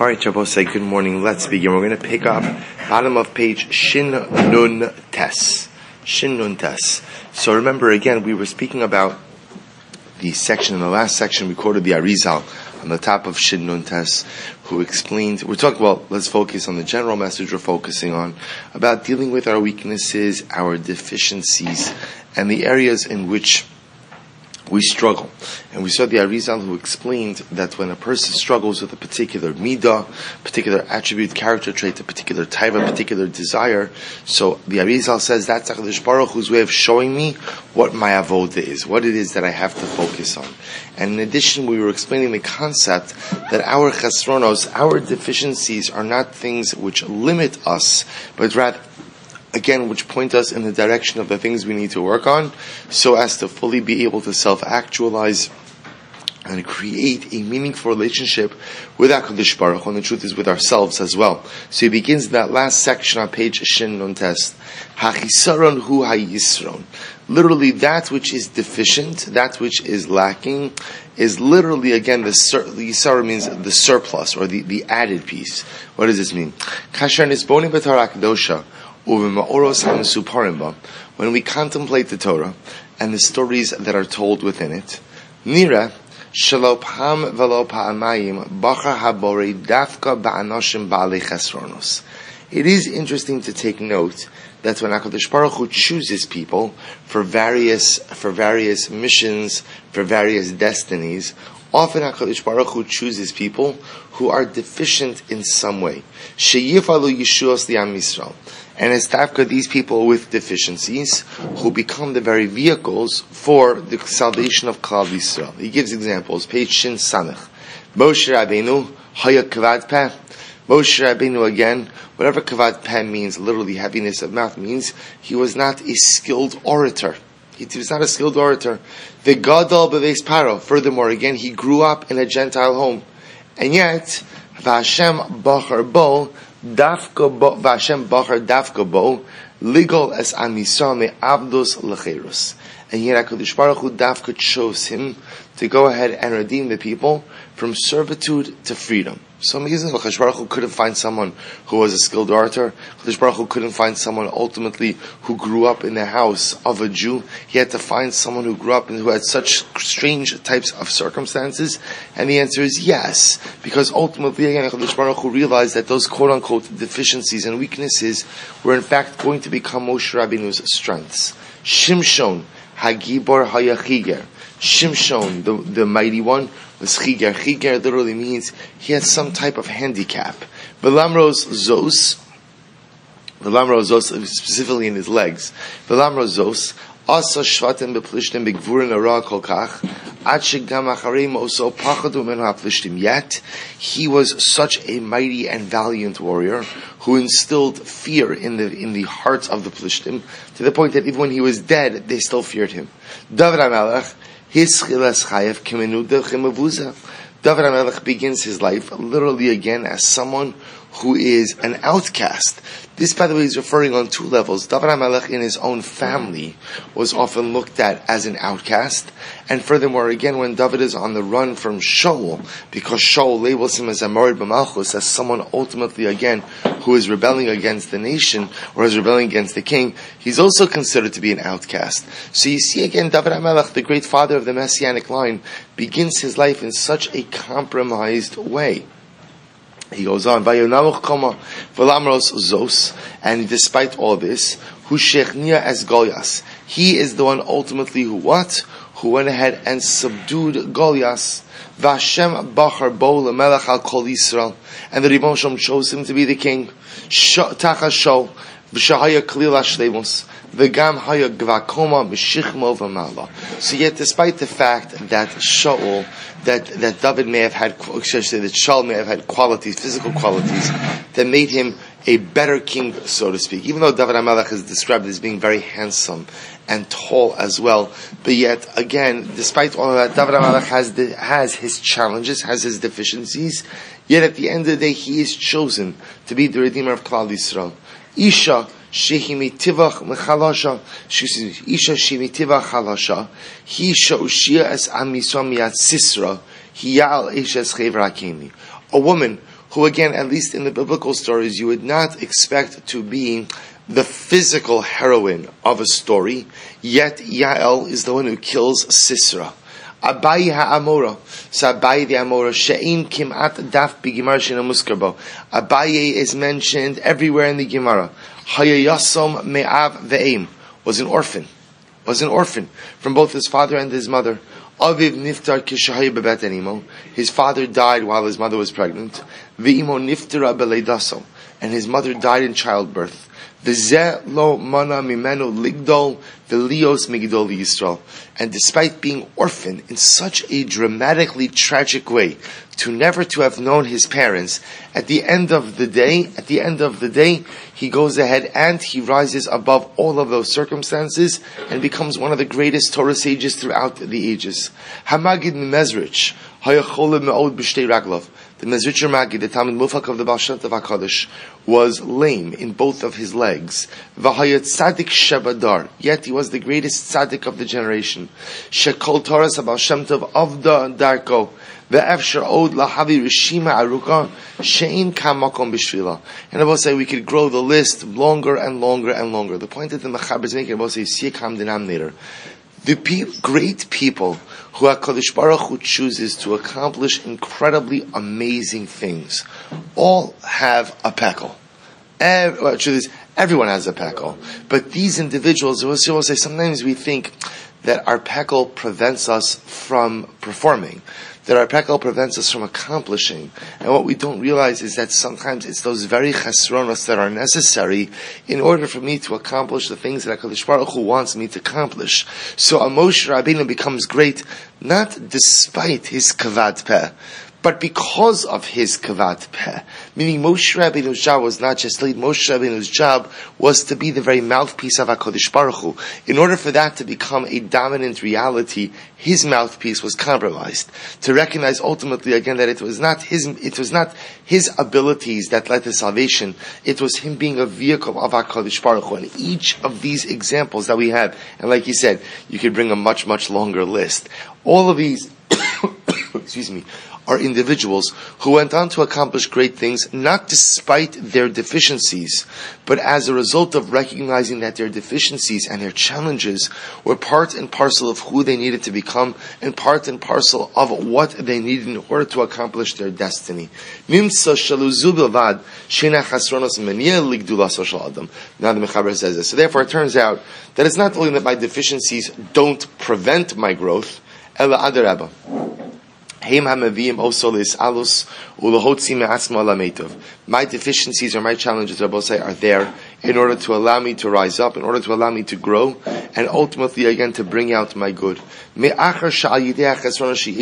All right, Shabbos, good morning. Let's begin. We're going to pick up bottom of page Shin Nun Tes. Shin Nun Tes. So remember, again, we were speaking about the section, in the last section we quoted the Arizal on the top of Shin Nun Tes, who explained, let's focus on the general message we're focusing on, about dealing with our weaknesses, our deficiencies, and the areas in which we struggle. And we saw the Arizal who explained that when a person struggles with a particular midah, particular attribute, character trait, a particular type, a particular desire, so the Arizal says that's HaKadosh Baruch Hu's way of showing me what my avodah is, what it is that I have to focus on. And in addition, we were explaining the concept that our chesronos, our deficiencies, are not things which limit us, but rather, again, which point us in the direction of the things we need to work on, so as to fully be able to self-actualize and create a meaningful relationship with HaKadosh Baruch Hu, and the truth is with ourselves as well. So he begins in that last section on page Shin Nun Tes. Hachisaron hu hayisron. Literally, that which is deficient, that which is lacking, is literally, again, the yisara means the surplus, or the added piece. What does this mean? Kasher nisboni b'Torah Kedosha, when we contemplate the Torah and the stories that are told within it, Nira shalopam velo pa'amayim bachar habore dafka ba'anoshim ba'alei chesronos. It is interesting to take note that when HaKadosh Baruch Hu chooses people for various missions, for various destinies, often HaKadosh Baruch Hu chooses people who are deficient in some way. Sheyifalu Yeshuos li'am Yisrael. And it's tafka these people with deficiencies who become the very vehicles for the salvation of Klal Yisrael. He gives examples. Page Shin Sanach. Moshe Rabbeinu, Haya Kavad Peh. Moshe Rabbeinu, again, whatever Kavad Peh means, literally heaviness of mouth, means he was not a skilled orator. He was not a skilled orator. The Gadol Beveis Paro. Furthermore, again, he grew up in a Gentile home. And yet, Vashem Bachar Bo, Vashem Bachar Dafka Bo, Ligol es Amisah me Abdos Lecherus. And yet HaKadosh Baruch Hu Dafka chose him to go ahead and redeem the people from servitude to freedom. So amazing. HaKadosh Baruch Hu couldn't find someone who was a skilled orator. HaKadosh Baruch Hu couldn't find someone ultimately who grew up in the house of a Jew. He had to find someone who grew up and who had such strange types of circumstances. And the answer is yes. Because ultimately, again, HaKadosh Baruch Hu realized that those quote-unquote deficiencies and weaknesses were in fact going to become Moshe Rabbeinu's strengths. Shimshon, Hagibor Hayachiger. Shimshon, the mighty one, was Chiger. Chiger literally means he had some type of handicap. Velamros Zos, specifically in his legs. Velamros Zos, Asa Shvatim beplishtim begvurin ara kol kach, ad shegam achareim oso pachadu menu haplishtim. Yet, he was such a mighty and valiant warrior who instilled fear in the hearts of the Plishtim, to the point that even when he was dead, they still feared him. David HaMelech, David HaMelech begins his life literally again as someone who is an outcast. This, by the way, is referring on two levels. David HaMelech in his own family was often looked at as an outcast. And furthermore, again, when David is on the run from Shaul, because Shaul labels him as a Morid B'Malchus, as someone ultimately, again, who is rebelling against the nation, or is rebelling against the king, he's also considered to be an outcast. So you see again, David HaMelech, the great father of the Messianic line, begins his life in such a compromised way. He goes on, Vayonamuch Koma Velamros Zos, and despite all this, Hu Shechnia as Goliath. He is the one ultimately who went ahead and subdued Goliath. Vashem Bachar Bo Lemelech al Kol Yisrael, and the Ribbon Shalom chose him to be the king. Tacha Shol V'Shahaya Klil Hashleimus V'Gam Haya Gvakoma M'Shichmo V'Mala. So yet, despite the fact that Shaul, that David may have had, that Shaul may have had qualities, physical qualities, that made him a better king, so to speak. Even though David HaMelech is described as being very handsome and tall as well, but yet, again, despite all of that, David HaMelech has his challenges, has his deficiencies, yet at the end of the day, he is chosen to be the Redeemer of Klal Yisrael. Isha Shehimitivach Mechalasha, Isha Shehimitivach Chalasha, He Shaushia as Amiswa Miat Sisra, Hiyal Eshes Chevra Kemi. A woman who again, at least in the biblical stories, you would not expect to be the physical heroine of a story, yet Yael is the one who kills Sisera. Abayi ha'amora. So Abayi the Amora. She'in kim'at daf b'gimara she'ina muskarbo. Abayi is mentioned everywhere in the Gemara. Hayayasom me'av ve'im. Was an orphan from both his father and his mother. Aviv niftar kishahay bebet enimo. His father died while his mother was pregnant. Ve'imo niftara beleidaso. And his mother died in childbirth. V'zeh lo mana mimenu ligdol v'lios migdol Yisrael. And despite being orphaned in such a dramatically tragic way, to never to have known his parents, at the end of the day, he goes ahead and he rises above all of those circumstances and becomes one of the greatest Torah sages throughout the ages. Hamagid Mezrich, hayachole me'od b'shtei raglov. The Mezritcher Magid, the Talmud Mufak of the Baal Shem Tov HaKadosh, was lame in both of his legs. V'hayat tzaddik shebadar, yet he was the greatest tzaddik of the generation. Shekol Torah Baal Shem Tov avda darko, ve'efshar od lahavi rishima aruka, she'in kamakom b'shvila. And I will say we could grow the list longer and longer and longer. The point that the Mechaber is making, I will say, is a common denominator. The great people who HaKadosh Baruch Hu chooses to accomplish incredibly amazing things all have a pekel. Everyone has a pekel. But these individuals, I will say, sometimes we think that our pekel prevents us from performing, that our pekel prevents us from accomplishing. And what we don't realize is that sometimes it's those very chesronos that are necessary in order for me to accomplish the things that HaKadosh Baruch Hu wants me to accomplish. So Moshe Rabbeinu becomes great not despite his kavad peh, but because of his kavad peh. Meaning Moshe Rabbeinu's job was not just lead, Moshe Rabbeinu's job was to be the very mouthpiece of HaKadosh Baruch Hu. In order for that to become a dominant reality, his mouthpiece was compromised. To recognize ultimately again that it was not his abilities that led to salvation, it was him being a vehicle of HaKadosh Baruch Hu. And each of these examples that we have, and like you said, you could bring a much, much longer list. All of these are individuals who went on to accomplish great things, not despite their deficiencies, but as a result of recognizing that their deficiencies and their challenges were part and parcel of who they needed to become, and part and parcel of what they needed in order to accomplish their destiny. Now the Mechaber says this. So therefore it turns out that it's not only that my deficiencies don't prevent my growth, ela adarabah. My deficiencies or my challenges, Rabbi say, are there in order to allow me to rise up, in order to allow me to grow, and ultimately again to bring out my good. I will say this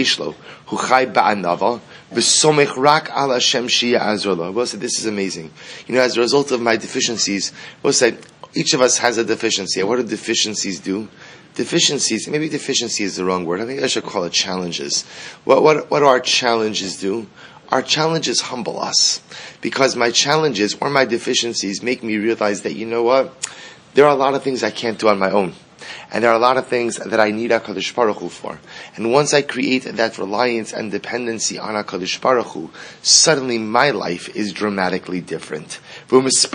is amazing. As a result of my deficiencies, we'll say each of us has a deficiency. What do deficiencies do? Deficiencies, maybe deficiency is the wrong word. I think I should call it challenges. What do our challenges do? Our challenges humble us. Because my challenges or my deficiencies make me realize that, there are a lot of things I can't do on my own. And there are a lot of things that I need HaKadosh Baruch Hu for. And once I create that reliance and dependency on HaKadosh Baruch Hu, suddenly my life is dramatically different. I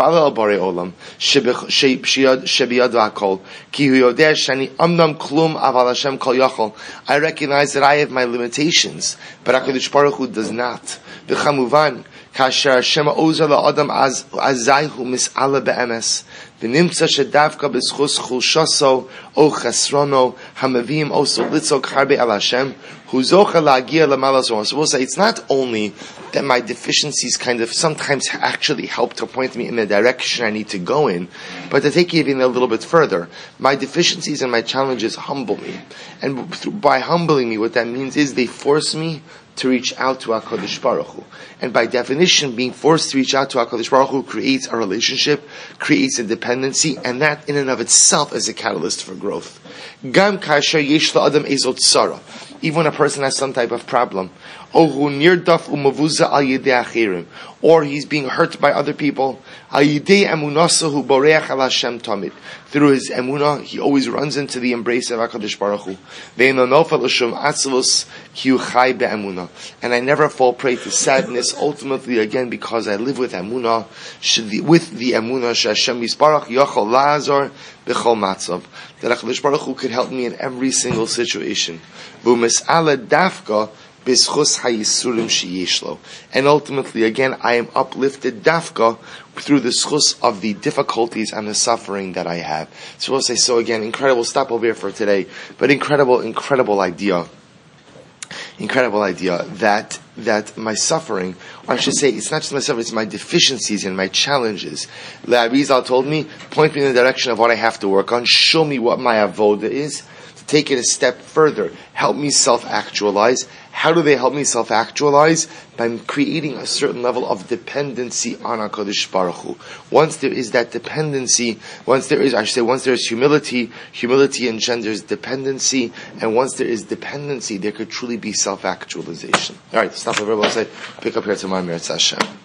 recognize that I have my limitations, but HaKadosh Baruch Hu does not. Kasher Hashem ozer la'adam azayhu mis'ala be'emes v'nimtza shedavka b'schus chulshaso o chesrono hamavim oso litzok harbe al Hashem huzocha la'agia l'malasor. So we'll say it's not only that my deficiencies kind of sometimes actually help to point me in the direction I need to go in, but to take it even a little bit further, my deficiencies and my challenges humble me. And by humbling me, what that means is they force me to reach out to HaKadosh Baruch Hu. And by definition, being forced to reach out to HaKadosh Baruch Hu creates a relationship, creates a dependency, and that in and of itself is a catalyst for growth. Gam kasher yesh la'adam ezot tzara. Even when a person has some type of problem, Ohu nirdaf umavuza al yedei achirim, or he's being hurt by other people. Al yedei emunasahu boreach al Hashem tamid. Through his emunah, he always runs into the embrace of HaKadosh Baruch Hu. Ve'eno nofel l'shum atzvus ki hu chai be'emunah. And I never fall prey to sadness, ultimately again because I live with emunah, with the emunah she'Hashem yisparach yochol la'azor b'chol matzav. That HaKadosh Baruch Hu could help me in every single situation. V'u'mis'ala dafka b'schus ha'yisurim she'yeshlo. And ultimately, again, I am uplifted dafka through the schus of the difficulties and the suffering that I have. So we'll say, so again, incredible stop over here for today, but incredible idea that my suffering, or I should say, it's not just my suffering, it's my deficiencies and my challenges. Le'arizal told me, point me in the direction of what I have to work on, show me what my avoda is, to take it a step further, help me self-actualize. How do they help me self-actualize? By creating a certain level of dependency on HaKadosh Baruch Hu. Once there is that dependency, once there is humility engenders dependency, and once there is dependency, there could truly be self-actualization. Alright, stop the verb, I'll say, pick up here tomorrow, Meretz Hashem.